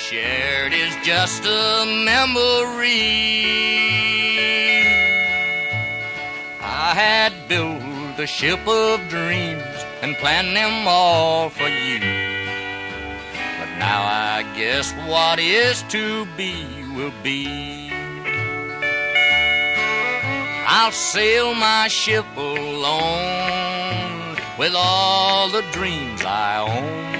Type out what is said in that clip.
shared is just a memory. I had built a ship of dreams and planned them all for you. But now I guess what is to be will be. I'll sail my ship alone with all the dreams I own.